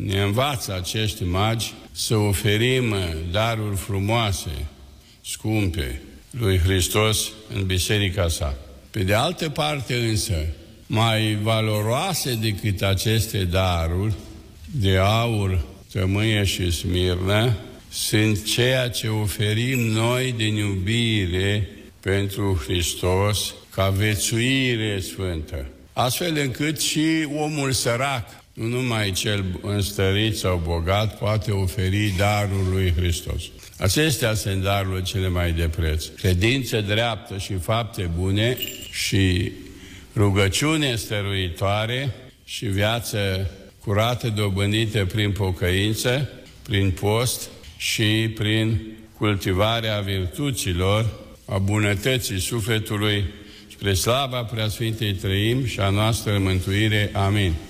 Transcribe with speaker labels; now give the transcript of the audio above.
Speaker 1: ne învață acești magi să oferim daruri frumoase, scumpe, lui Hristos în biserica sa. Pe de altă parte însă, mai valoroase decât aceste daruri de aur, tămâie și smirnă, sunt ceea ce oferim noi din iubire pentru Hristos ca viețuire sfântă. Astfel încât și omul sărac, nu numai cel înstărit sau bogat, poate oferi darul lui Hristos. Acestea sunt darurile cele mai de preț. Credință dreaptă și fapte bune și rugăciune stăruitoare și viață curată dobândită prin pocăință, prin post și prin cultivarea virtuților, a bunătății sufletului, spre slava Preasfintei Trăim și a noastră mântuire. Amin.